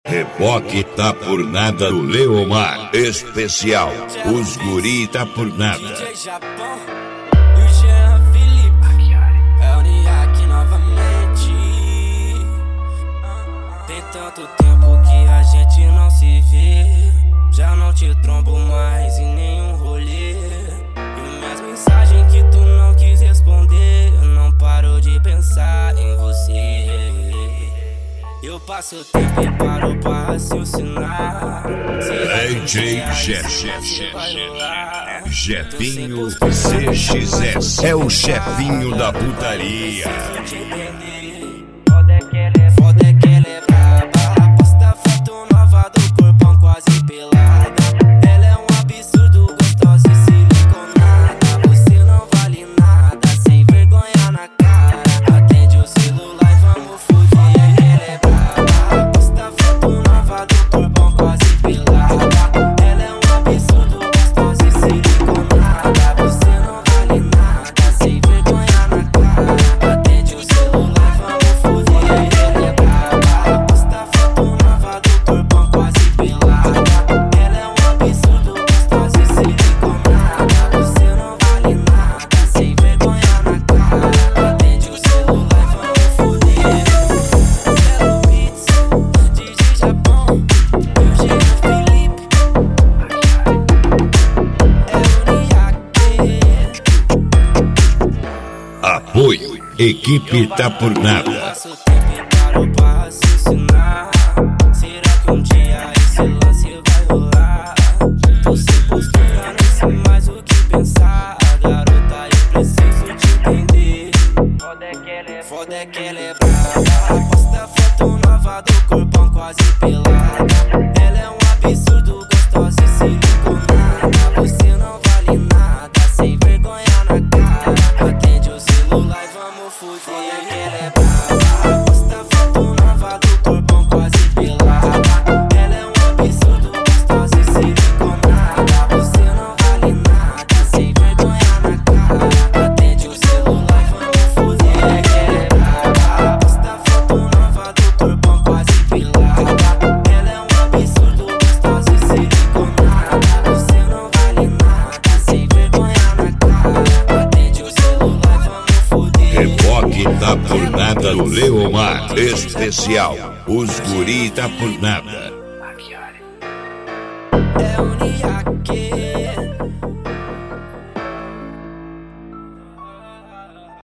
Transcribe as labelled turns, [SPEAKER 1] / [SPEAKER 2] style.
[SPEAKER 1] Reboque tá por nada do Leomar. Especial, os guri tá por nada.
[SPEAKER 2] DJ Japão e o Jean Felipe. É o Niak novamente. Tem tanto tempo que a gente não se vê. Já não te trombo mais em nenhum rolê. E minhas mensagens que tu não quis responder, eu não paro de pensar em você. Eu passo o tempo e paro pra raciocinar.
[SPEAKER 1] DJ Jefinho CXS é o chefinho da putaria.
[SPEAKER 2] Foda é que ela é braba. Posta foto nova do corpão quase pelada. Ela é um absurdo, gostosa e siliconada. Você não vale nada, sem vergonha na cara. Atende o celular e vamos fugir. Ela é braba. Posta foto nova do corpão quase pelada. Ela é um absurdo, gostosa e siliconada. Você não vale nada, sem vergonha na cara. Atende o celular e vamos fugir. Ela é braba. Posta foto nova do corpão quase pelada. Ela é um absurdo, gostosa e siliconada. Você não vale nada, sem vergonha na cara. Atende o celular e vamos fugir. Quero beats, DJ Japão e o Jean Felipe. É o Niak.
[SPEAKER 1] Apoio, equipe tá por nada.
[SPEAKER 2] Passo o tempo e paro pra raciocinar. Será que um dia esse lance vai rolar? Tô sem postura, nem sei mais o que pensar. Garota, eu preciso te entender. Foda é que ela é braba. Posta foto nova do corpão quase pelada. Ela é um absurdo, gostosa e siliconada. Você não vale nada, sem vergonha na cara. Atende o celular e vamos fugir. Foda é que ela é braba. Posta foto nova do corpão quase pelada. Ela é um absurdo, gostosa e siliconada. Você não vale nada, sem vergonha na cara. Atende o celular e vamos fugir. Foda é que ela é braba. Posta foto nova do corpão quase pelada. Ela é um absurdo, gostosa e siliconada. Você não vale nada, sem vergonha na cara. Atende o celular e vamos fugir.
[SPEAKER 1] Reboque tá por nada do Leomar. Especial, os guri tá por nada.
[SPEAKER 2] É o Niak.